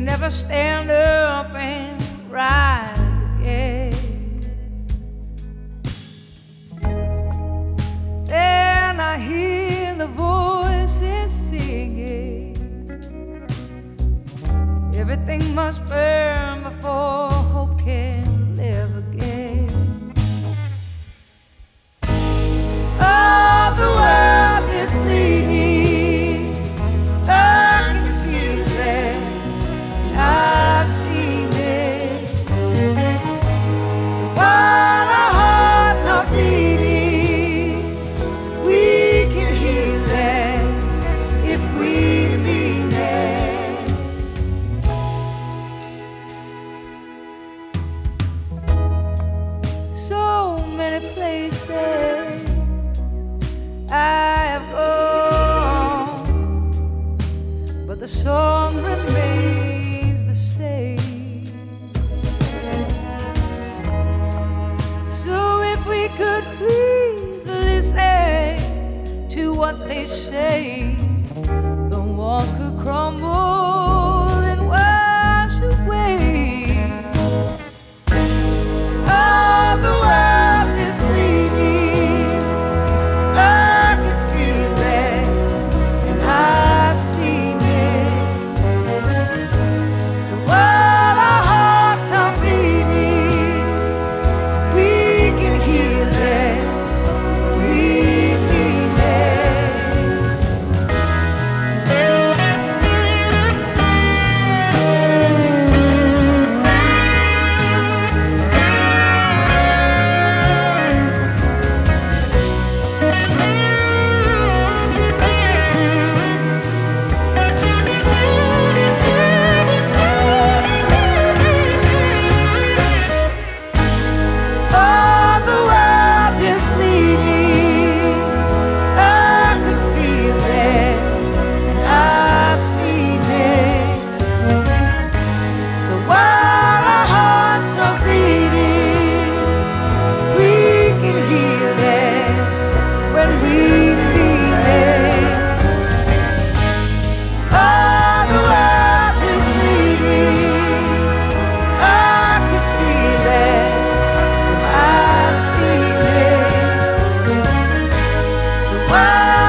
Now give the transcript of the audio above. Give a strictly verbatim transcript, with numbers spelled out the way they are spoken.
never stand up and rise again. Then I hear the voices singing, everything must burn before hope can live again. Oh, the world is bleeding, I can feel it, I've seen it. So while our hearts are beating, we can heal it if we mean it. So many places I have gone, but the song remains the same. So if we could please listen to what they say, the walls could crumble and wash away. Oh, the world is bleeding, I can feel it, and I've seen it. So while our hearts are beating, we can heal it, we mean Wow.